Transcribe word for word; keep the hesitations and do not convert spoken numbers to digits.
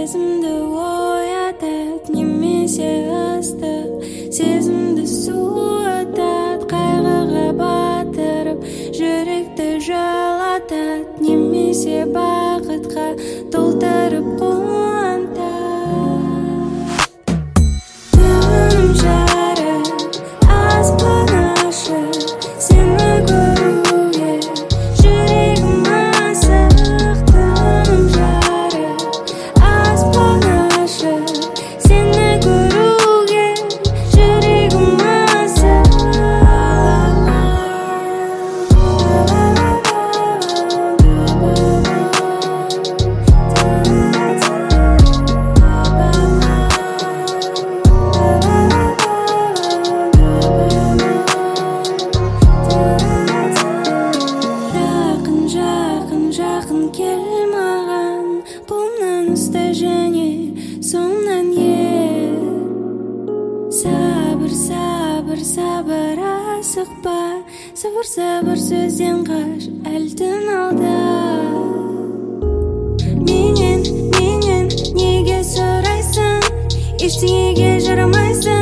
сезімді оятат, немесе ыстық сезімді суытат, қайғыға батырып жүректі жалатат, немесе бақытқа толтырып қуантат. Түн жарық, аспан ашық, сені көруге жүрегім асық. Түн жарық, аспан ашық, сені көруге жүрегім асық. Жақын, жақын, жақын кел маған, қолымнан ұста және соңымнан ер. Сабыр, сабыр, сабыр, асықпа, сабыр, сабыр, сөзден қаш, әлі түн алда. Менен, менен неге сұрайсың, ештеңеге жарамайсың.